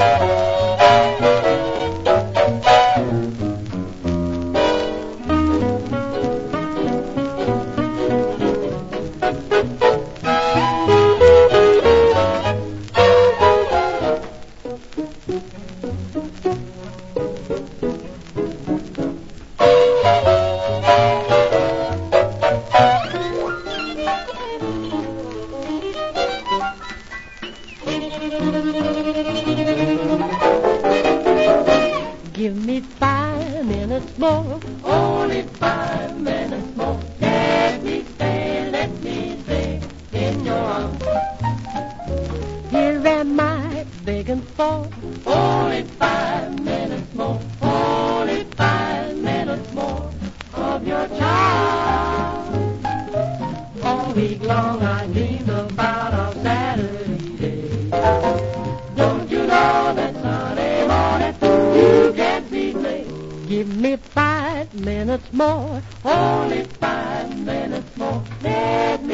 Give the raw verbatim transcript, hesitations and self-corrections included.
Give me five minutes more, only five minutes more. Let me stay, let me stay in your arms. Here am I begging for only five minutes more, only five minutes more of your charm. All week long I dreamed about our Saturday day. Don't you know that Sunday morning you can't beat me? Give me five minutes more, only five minutes more. Let me